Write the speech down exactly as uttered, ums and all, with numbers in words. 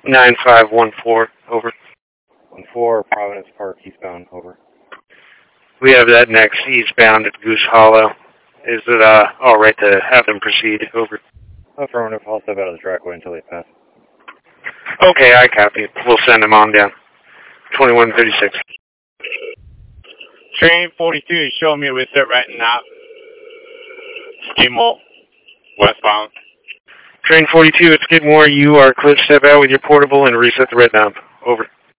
nine five one four, over. one four, Providence Park, eastbound, over. We have that next eastbound at Goose Hollow. Is it uh, all right to have them proceed, over? Affirmative, I'll step out of the trackway until they pass. Okay, I copy. We'll send them on down. twenty-one thirty-six. Train forty-two is showing me a reset right now. Skidmore, westbound. Train forty-two at Skidmore, you are clear to step out with your portable and reset the red knob. Over.